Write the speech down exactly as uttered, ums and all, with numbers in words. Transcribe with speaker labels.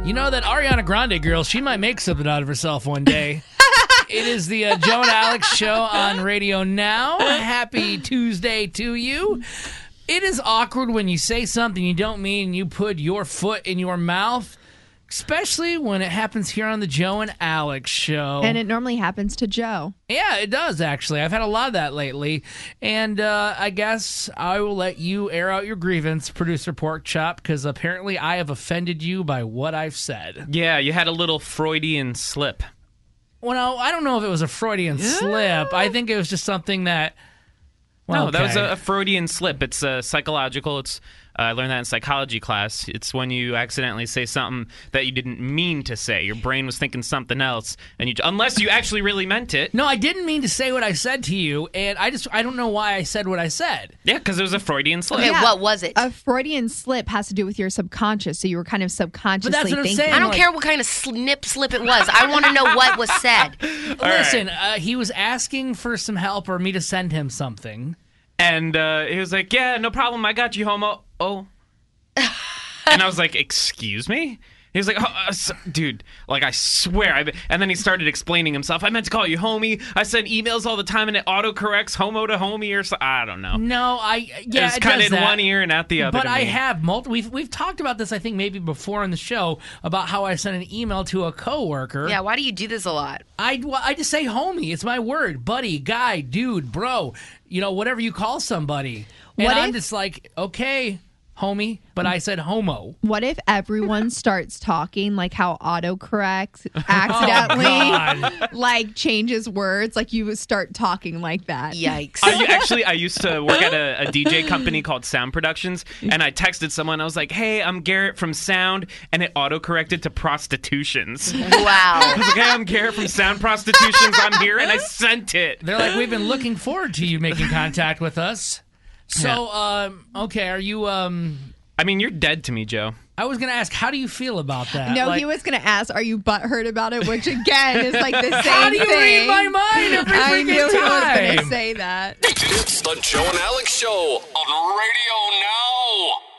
Speaker 1: You know that Ariana Grande girl, she might make something out of herself one day. It is the uh, Joe and Alex show on Radio Now. Happy Tuesday to you. It is awkward when you say something you don't mean and you put your foot in your mouth, especially when it happens here on the Joe and Alex show.
Speaker 2: And it normally happens to Joe.
Speaker 1: Yeah, it does, actually. I've had a lot of that lately. And uh, I guess I will let you air out your grievance, Producer Pork Chop, because apparently I have offended you by what I've said.
Speaker 3: Yeah, you had a little Freudian slip.
Speaker 1: Well, I don't know if it was a Freudian yeah. slip. I think it was just something that... Well,
Speaker 3: no,
Speaker 1: okay.
Speaker 3: that was a, a Freudian slip. It's uh, psychological. It's uh, I learned that in psychology class. It's when you accidentally say something that you didn't mean to say. Your brain was thinking something else, and you unless you actually really meant it.
Speaker 1: No, I didn't mean to say what I said to you, and I just I don't know why I said what I said.
Speaker 3: Yeah, because it was a Freudian slip.
Speaker 4: Okay,
Speaker 2: Yeah.
Speaker 4: what was it?
Speaker 2: A Freudian slip has to do with your subconscious, so you were kind of subconsciously
Speaker 1: But that's what I'm
Speaker 2: thinking.
Speaker 1: saying.
Speaker 4: I don't
Speaker 1: like-
Speaker 4: care what kind of snip slip it was. I want to know what was said.
Speaker 1: Listen, uh, he was asking for some help or me to send him something.
Speaker 3: And uh, he was like, yeah, no problem. I got you, homo. Oh. And I was like, excuse me? He was like, oh, uh, so, dude, like, I swear. I, and then he started explaining himself. I meant to call you homie. I send emails all the time, and it autocorrects homo to homie or something. I don't know.
Speaker 1: No, I, yeah,
Speaker 3: it's
Speaker 1: it
Speaker 3: kind of
Speaker 1: does
Speaker 3: in
Speaker 1: that.
Speaker 3: one ear and out the other.
Speaker 1: But
Speaker 3: to
Speaker 1: I
Speaker 3: me.
Speaker 1: have multiple. We've we've talked about this, I think, maybe before on the show about how I sent an email to a coworker.
Speaker 4: Yeah, why do you do this a lot?
Speaker 1: I well, I just say homie. It's my word, buddy, guy, dude, bro. You know, whatever you call somebody. And
Speaker 2: What
Speaker 1: I'm
Speaker 2: if-
Speaker 1: just like, okay, homie, but I said homo.
Speaker 2: What if everyone starts talking like how autocorrect accidentally
Speaker 1: God.
Speaker 2: like changes words? Like you would start talking like that.
Speaker 4: Yikes.
Speaker 3: I, u- actually, I used to work at a, a D J company called Sound Productions, and I texted someone. I was like, hey, I'm Garrett from Sound, and it autocorrected to prostitutions. I
Speaker 4: Wow.
Speaker 3: was like, hey, I'm Garrett from Sound Prostitutions. I'm here, and I sent it.
Speaker 1: They're like, we've been looking forward to you making contact with us. So, um, okay, are you? Um,
Speaker 3: I mean, you're dead to me, Joe.
Speaker 1: I was gonna ask, how do you feel about that?
Speaker 2: No,
Speaker 1: Like,
Speaker 2: he was going to ask, are you butthurt about it? Which, again, is like the same
Speaker 1: How do you
Speaker 2: thing.
Speaker 1: read my mind every
Speaker 2: I
Speaker 1: freaking
Speaker 2: knew he was going
Speaker 1: time?
Speaker 2: to say that.
Speaker 5: It's the Joe and Alex Show on Radio Now.